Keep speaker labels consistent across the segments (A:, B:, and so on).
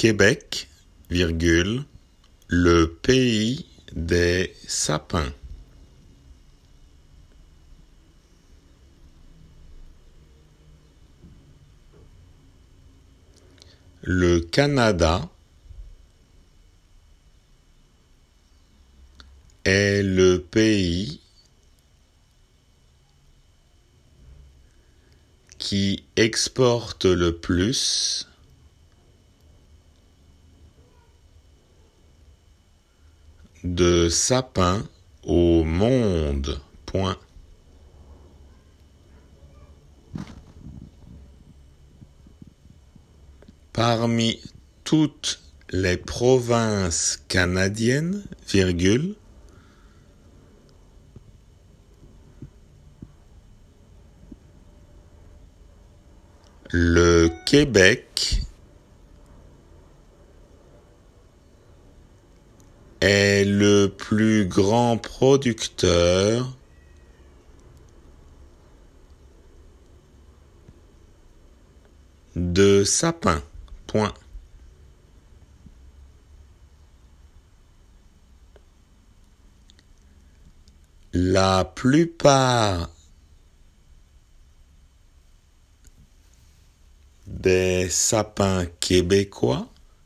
A: Québec, virgule, le pays des sapins. Le Canada est le pays qui exporte le plus de sapins au monde. Point. Parmi toutes les provinces canadiennes, virgule, le Québec est le plus grand producteur de sapins. Point. La plupart des sapins québécois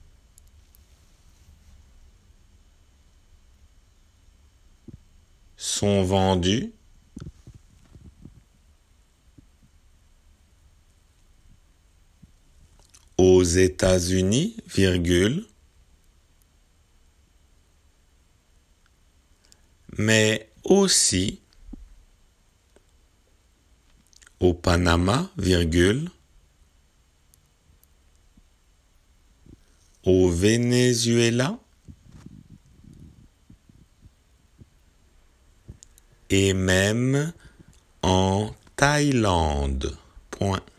A: sont vendus aux États-Unis, virgule, mais aussi au Panama, virgule, au Venezuela et même en Thaïlande. Point.